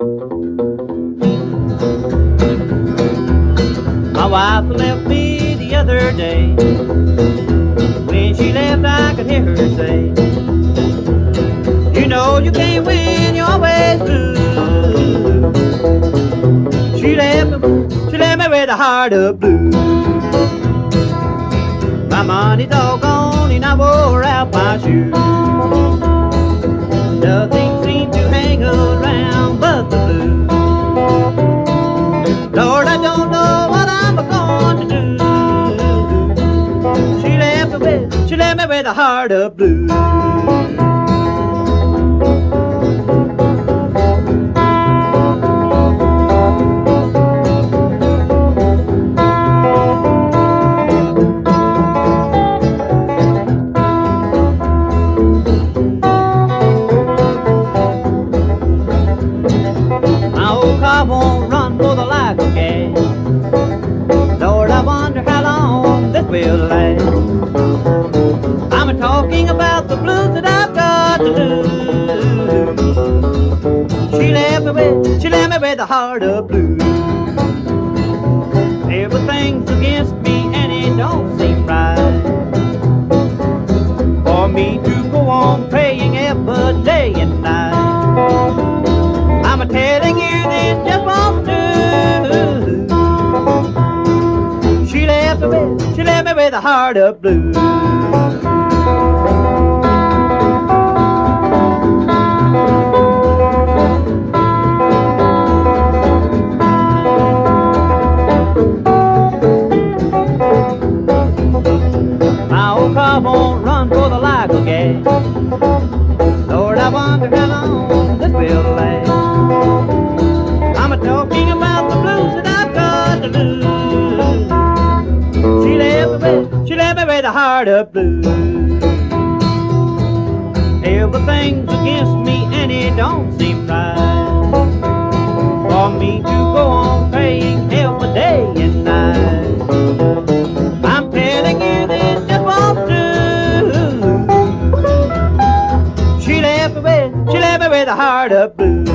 My wife left me the other day. When she left, I could hear her say, "You know you can't win, you're always blue." She left me with a heart of blue. My money's all gone and I wore out my shoes. Nothing seemed to hang around but the blues. Lord, I don't know what I'm going to do. She left me with a heart of blue. My old car won't run for the life of gas. Lord, I wonder how long this will last. I'm talking about the blues that I've got to lose. She left me with a heart of blues. Everything's against me and it don't seem right for me to go on praying every day and night. I'm telling you this just won't do. She left me with a heart of blue. My old car won't run for the life of gas. Lord, I wonder how long this will last. I'm talking about the blues that I've got to lose. She left me with a heart of blues. Everything's against me and it don't seem right for me to go on praying every day and night. I'm telling you this just won't do. She left me with a heart of blues.